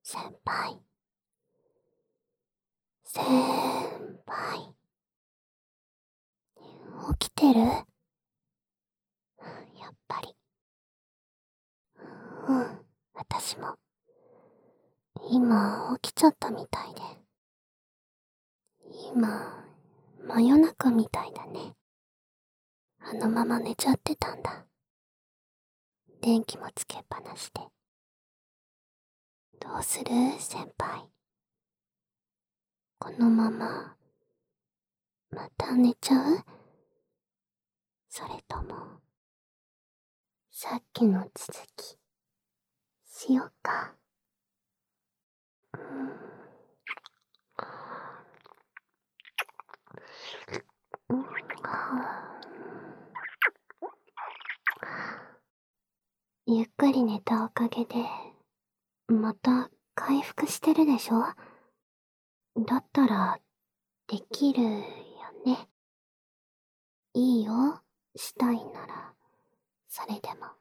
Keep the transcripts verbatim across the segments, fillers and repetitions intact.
先輩、先輩、起きてる？やっぱり。うん、私も。今、起きちゃったみたいで。今、真夜中みたいだね。あのまま寝ちゃってたんだ。電気もつけっぱなしで。どうする？先輩。このまま、また寝ちゃう？それとも、さっきの続き、しよっか。うーん。うん、はぁ。ゆっくり寝たおかげで、また回復してるでしょ？だったら、できるよね。いいよ、したいなら、それでも。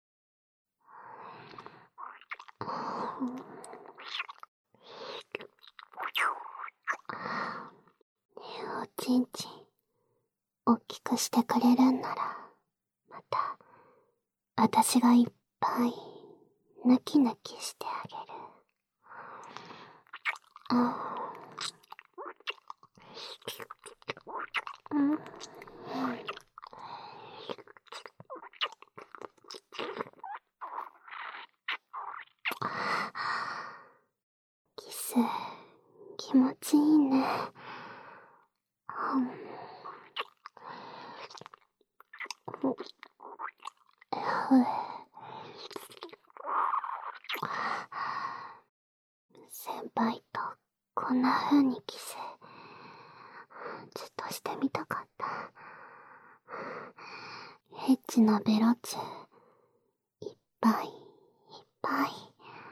おちんちん、おっきくしてくれるんなら、また、あたしがいっぱい、ぬきぬきしてあげる。うん。うん。キス、気持ちいいね。先輩とこんな風にキス、ずっとしてみたかった。エッチなベロチュー、いっぱいいっぱい。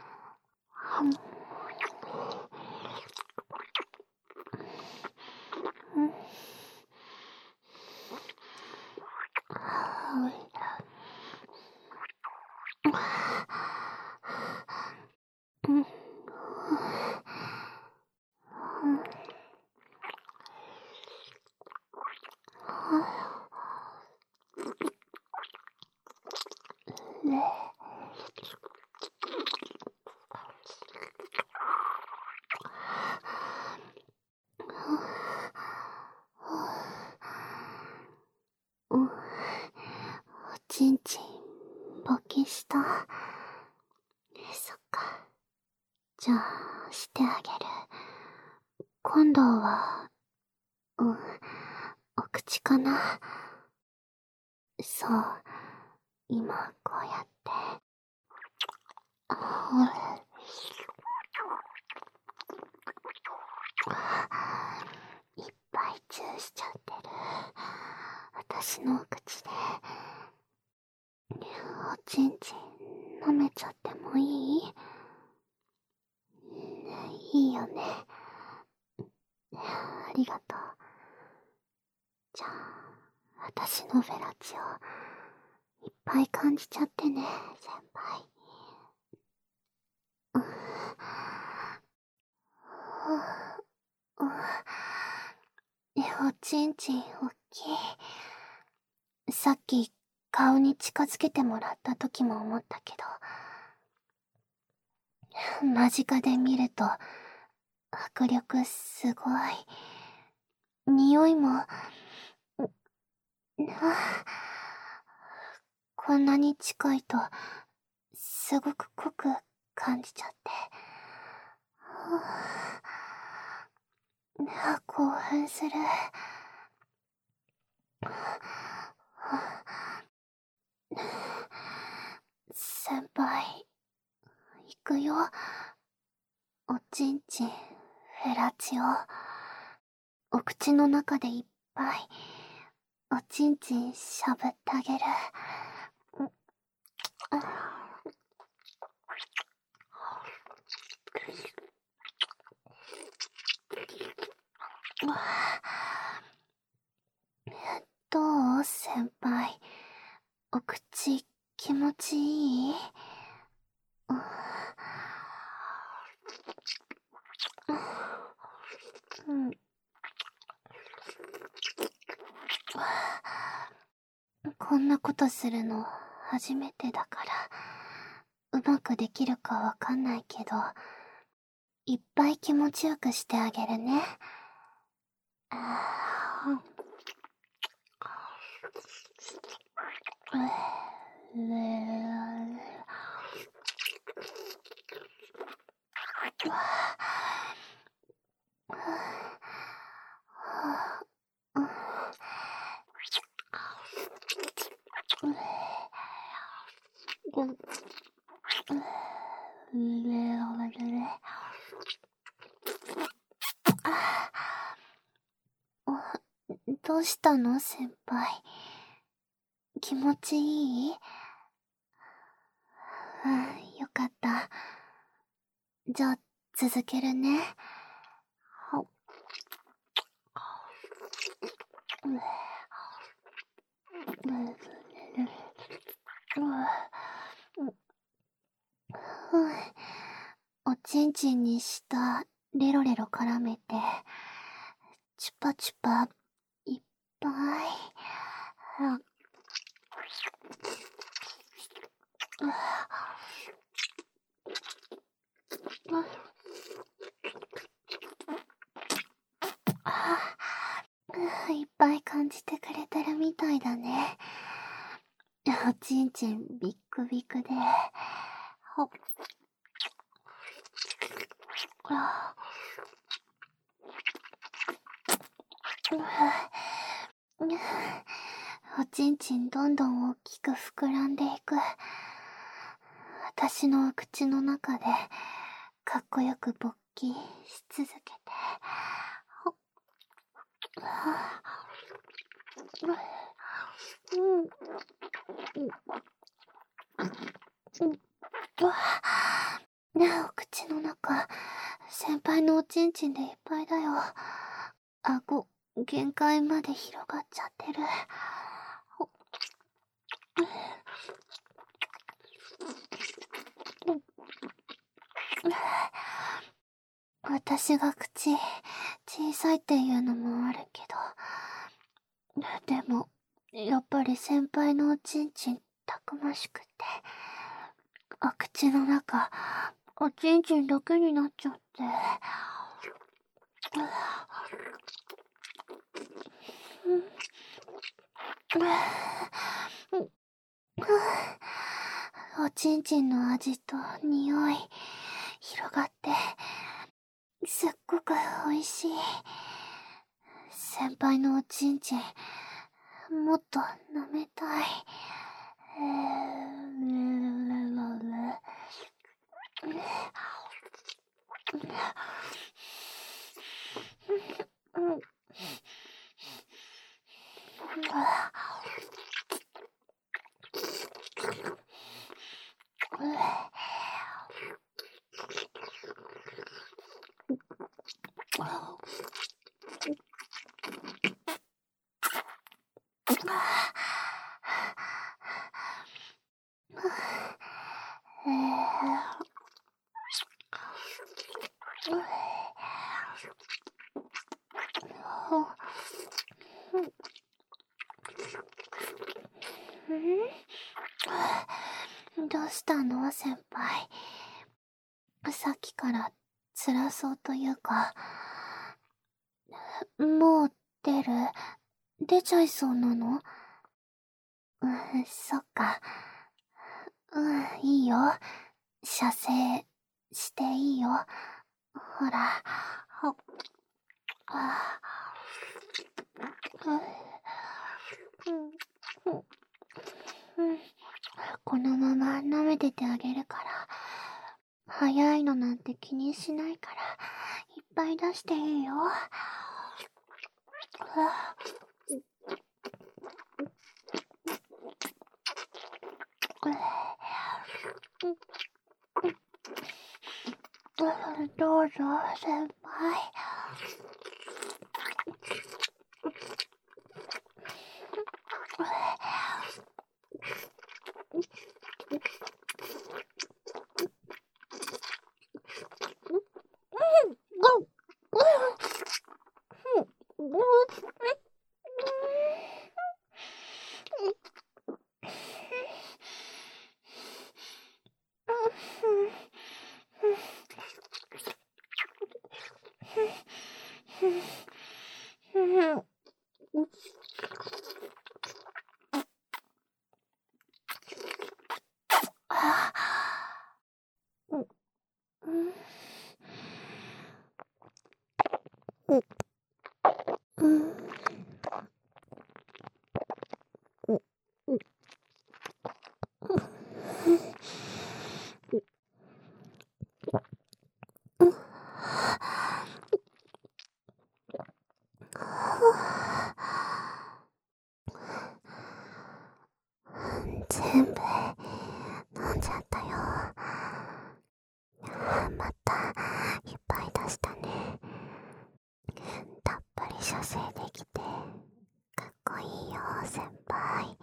うん。うん。おちんちん、勃起した？そっか。じゃあ、してあげる。今度は、うん、お口かな。そう、今こうやって。いっぱいチューしちゃってる。私のお口で。おちんちん舐めちゃってもいい？いいよね。ありがとう。じゃあ、私のフェラチオ、いっぱい感じちゃってね、先輩。うん。おちんちんおっきい。さっき顔に近づけてもらった時も思ったけど、間近で見ると迫力すごい。匂いも、なあ、こんなに近いとすごく濃く感じちゃって、はあ、興奮する。先輩、行くよ。おちんちん、フェラチオ。お口の中でいっぱい、おちんちんしゃぶってあげる。どう？先輩。お口、気持ちいい？ こんなことするの初めてだから、うまくできるかわかんないけど、いっぱい気持ちよくしてあげるね。あどうしたの先輩。気持ちいい？うん、よかった。じゃあ、続けるね。おちんちんに舌、レロレロ絡めて、チュパチュパ、いっぱい。いっぱい感じてくれてるみたいだね。おちんちんビックビクで、ほっ。おちんちんどんどん大きく膨らんでいく。私の口の中でかっこよく勃起し続けて。ほっ。うん。お口の中、先輩のおちんちんでいっぱいだよ。顎、限界まで広がっちゃってる。私が口、小さいっていうのもあるけど、でも、やっぱり先輩のおちんちんたくましくて、お口の中、おちんちんだけになっちゃって。おちんちんの味と匂い、広がって、すっごく美味しい。先輩のおちんちん、もっと舐めたい。どうしたの先輩。さっきから辛そうというか、もう出る？出ちゃいそうなの？うん、そっか。うん、いいよ。射精していいよ。ほら、ほっ。あうん、このまま舐めててあげるから。早いのなんて気にしないから、いっぱい出していいよ。どうぞ、先輩。 全部飲んじゃったよ。またいっぱい出したね。たっぷり射精できてかっこいいよ先輩。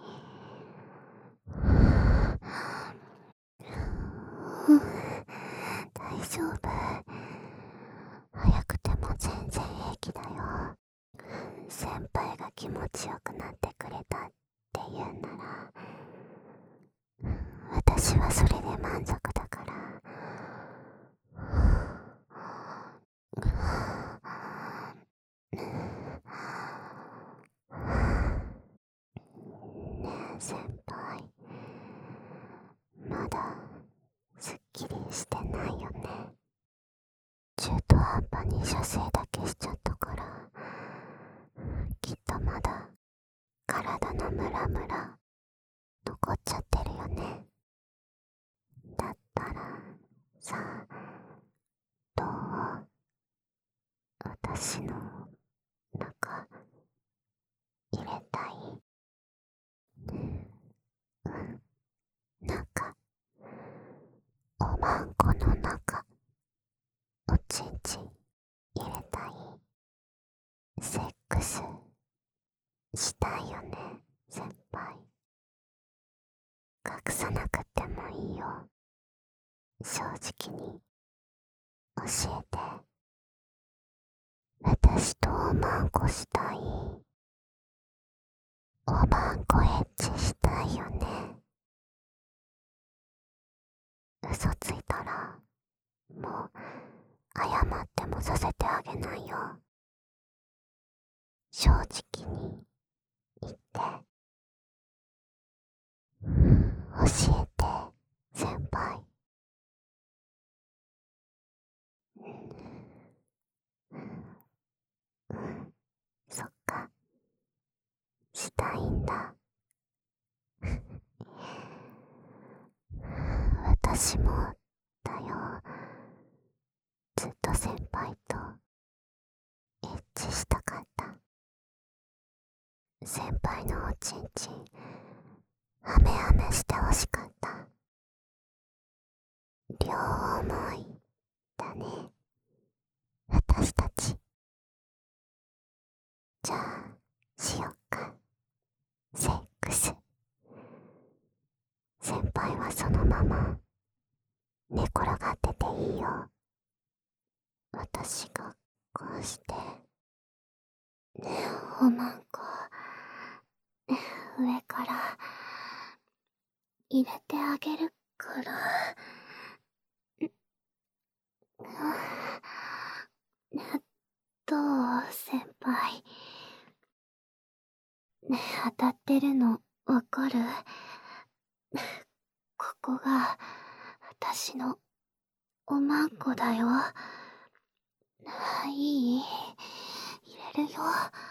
大丈夫。早くても全然平気だよ。先輩が気持ちよくなってくれたって言うなら私はそれで満足だから。ねえ先輩、まだすっきりしてないよね。中途半端に射精だけしちゃったから、きっとまだ体のムラムラ残っちゃってるよね。だったらさ、どう？私の中入れたい？うん、中、おまんこの中、おちんちん入れたい？セックスしたいよね先輩。隠さなくてもいいよ。正直に教えて。私とおまんこしたい？おまんこエッチしたいよね。嘘ついたらもう謝ってもさせてあげないよ。正直に言って。教えて先輩。うん、そっか、したいんだ。私もだよ。ずっと先輩とエッチしたかった。先輩のおちんちんハメハメしてほしかった。両思いだね私たち。じゃあしよっか、セックス。先輩はそのまま寝転がってていいよ。私がこうして、ねえおまんこ上から入れてあげるから。どう先輩。ねえ当たってるのわかる？ここが私のおまんこだよ。いい？入れるよ。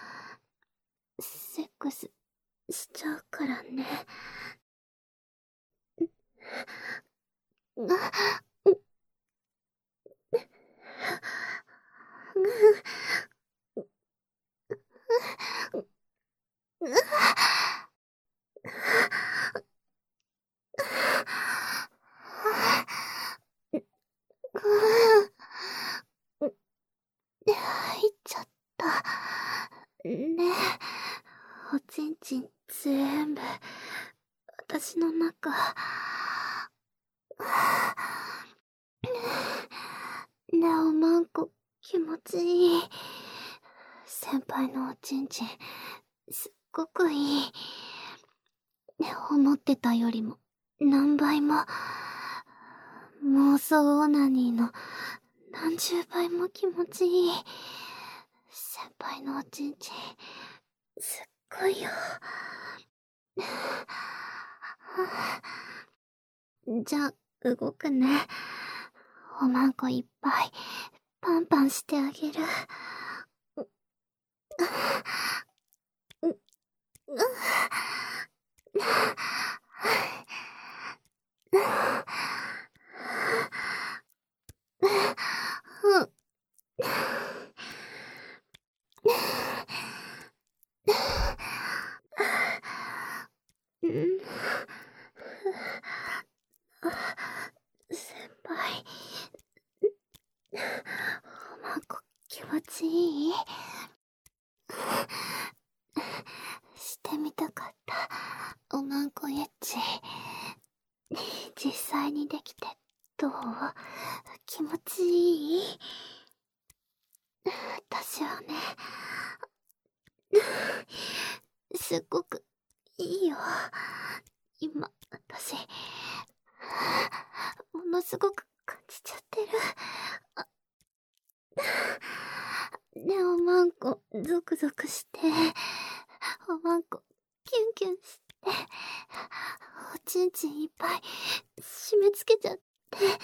セックスしちゃうからね。入っちゃった。ねえ、おちんちん全部私の中。ねえおまんこ気持ちいい。先輩のおちんちんすっごくいい。ね、思ってたよりも何倍も、妄想オナニーの何十倍も気持ちいい。先輩のおちんちんすっごいよ。じゃあ動くね。 おまんこいっぱいパンパンしてあげる。先輩、おまんこ気持ちいい？してみたかったおまんこエッチ。実際にできてどう？気持ちいい？私はね、すっごくいいよ。今、私、ものすごく感じちゃってる。あね、おまんこ、ゾクゾクして、おまんこ、キュンキュンして、おちんちんいっぱい締め付けちゃって、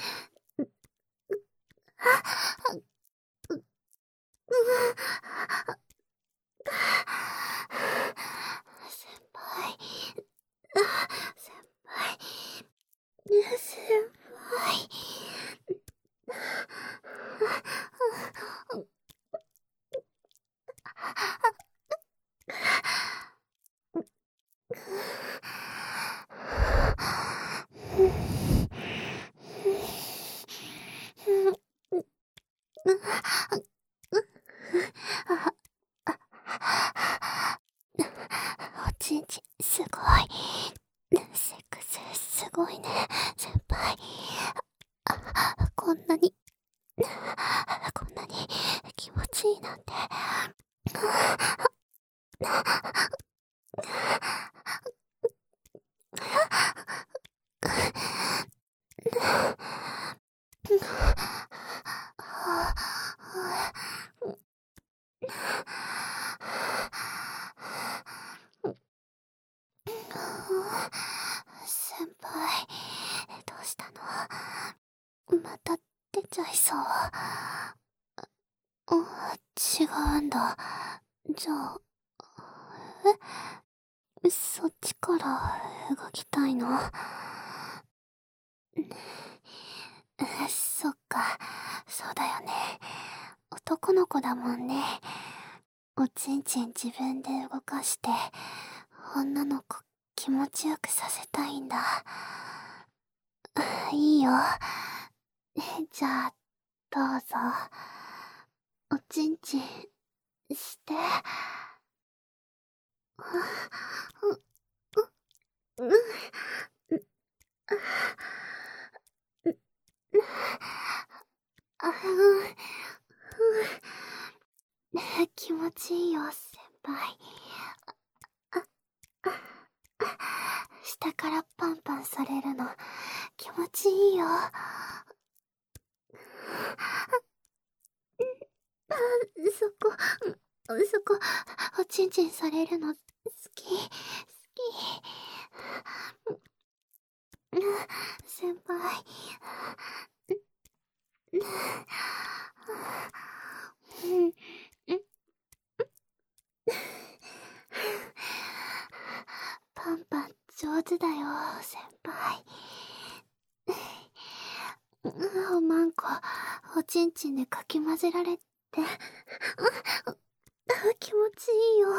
先輩、先輩、先輩。おちんちんすごい。セックスすごいね、先輩。こんなに、こんなに気持ちいいなんて。先輩、どうしたの？また出ちゃいそう。あ、違うんだ。じゃあ、え？そっちから動きたいの？そっか、そうだよね。男の子だもんね。おちんちん自分で動かして、女の子気持ちよくさせたいんだ。いいよ。じゃあ、どうぞ。おちんちん、して。う、う、う、あ、気持ちいいよ、先輩。下からパンパンされるの、気持ちいいよ。そこ、そこ、おちんちんされるの、好き、好き。先輩。パンパン上手だよ、先輩。おまんこ、おちんちんでかき混ぜられて、気持ちいいよ。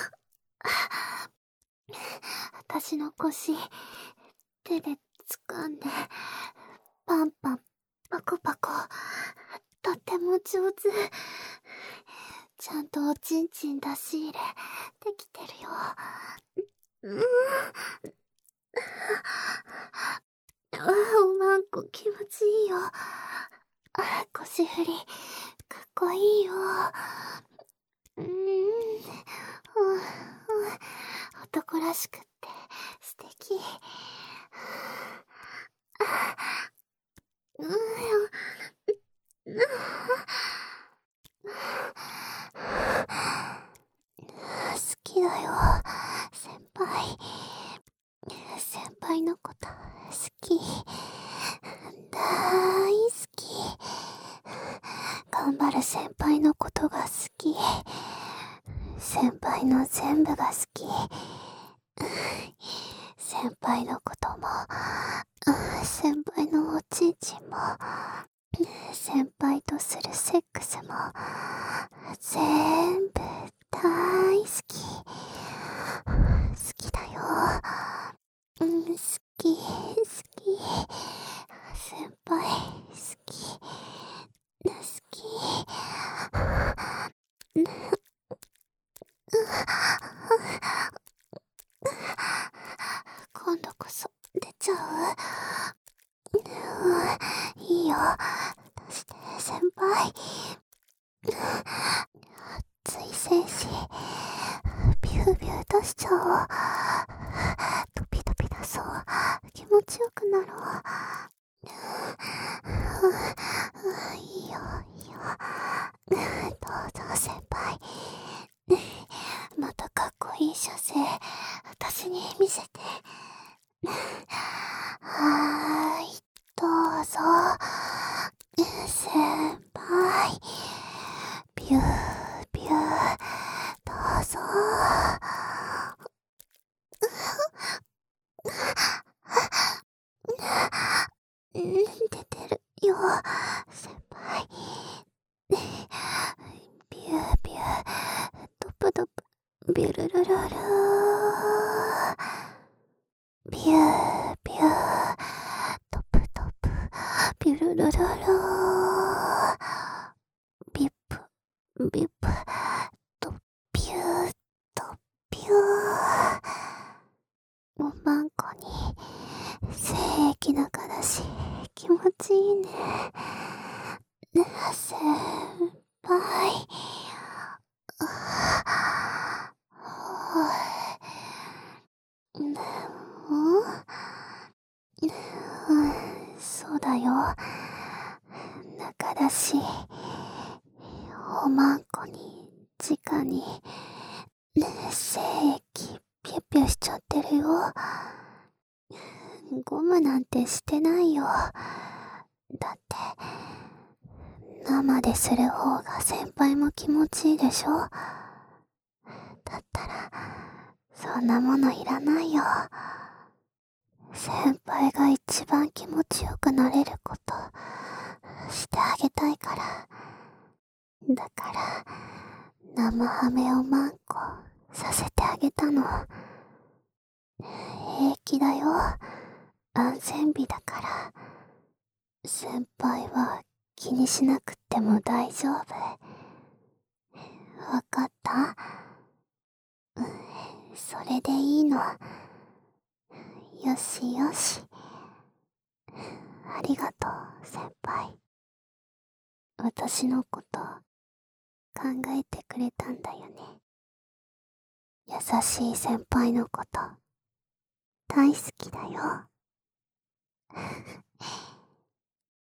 私の腰、手で掴んで、パンパン、パコパコ、とっても上手。ちゃんとおちんちん出し入れ、できてるよ。うん。おまんこ気持ちいいよ。腰振り、かっこいいよ。うーん。男らしくって素敵。うん。好きだよ、先輩。先輩のこと好き。大好き。 頑張る先輩のことが好き。先輩の全部が好き。先輩のことも、先輩のおちんちんも、先輩とするセックスも、全部大好き。好きだよ。うん、好き、好き。先輩、好き。好き。今度こそ出ちゃう。うん、いいよ。出して、先輩。熱い精子、ビュービュー出しちゃおう。トピトピ出そう。気持ちよくなろう。いいよ、いいよ。どうぞ先輩。またかっこいい射精、私に見せて。はーい、どうぞ。先輩。ビュービュー、どうぞ。出てるよ、先輩。ビュービュー、ドプドプ、ビュルルルルー。ビュービュー、ドプドプ、ビュルルルルー。ビップ、ビップ、ドビュー、ドビュー。おまんこに精液だからし気持ちいいね。ねえ先輩。でも、そうだよ。だからしおまんこに直に精液ピュッピュしちゃってるよ。ゴムなんてしてないよ。だって生でする方が先輩も気持ちいいでしょ。だったらそんなものいらないよ。先輩が一番気持ちよくなれることしてあげたいから。だから生ハメをマンコさせてあげたの。平気だよ。安全日だから。先輩は気にしなくっても大丈夫。わかった？うん、それでいいの。よしよし。ありがとう、先輩。私のこと考えてくれたんだよね。優しい先輩のこと大好きだよ。